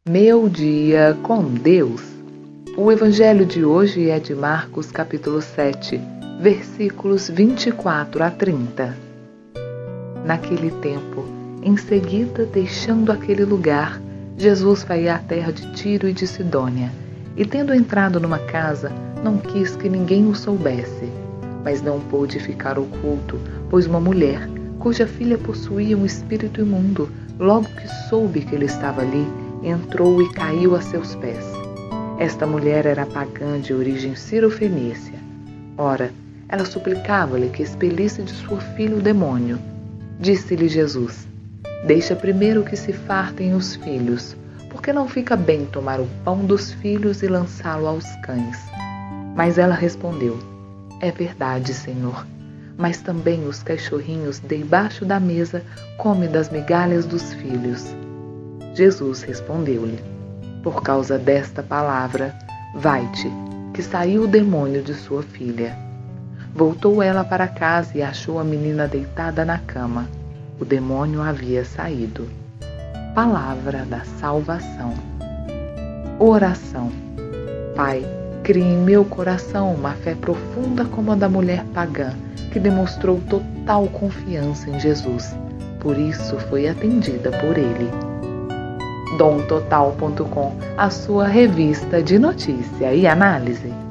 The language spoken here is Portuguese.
Meu dia com Deus. O evangelho de hoje é de Marcos capítulo 7, versículos 24 a 30. Naquele tempo, em seguida, deixando aquele lugar, Jesus foi à terra de Tiro e de Sidônia, e tendo entrado numa casa, não quis que ninguém o soubesse. Mas não pôde ficar oculto, pois uma mulher, cuja filha possuía um espírito imundo, logo que soube que ele estava ali, entrou e caiu a seus pés. Esta mulher era pagã de origem cirofenícia. Ora, ela suplicava-lhe que expelisse de sua filha o demônio. Disse-lhe Jesus: deixa primeiro que se fartem os filhos, porque não fica bem tomar o pão dos filhos e lançá-lo aos cães. Mas ela respondeu: é verdade, Senhor, mas também os cachorrinhos debaixo da mesa comem das migalhas dos filhos. Jesus respondeu-lhe: por causa desta palavra, vai-te, que saiu o demônio de sua filha. Voltou ela para casa e achou a menina deitada na cama. O demônio havia saído. Palavra da salvação. Oração. Pai, crie em meu coração uma fé profunda como a da mulher pagã, que demonstrou total confiança em Jesus. Por isso foi atendida por ele. domtotal.com, a sua revista de notícia e análise.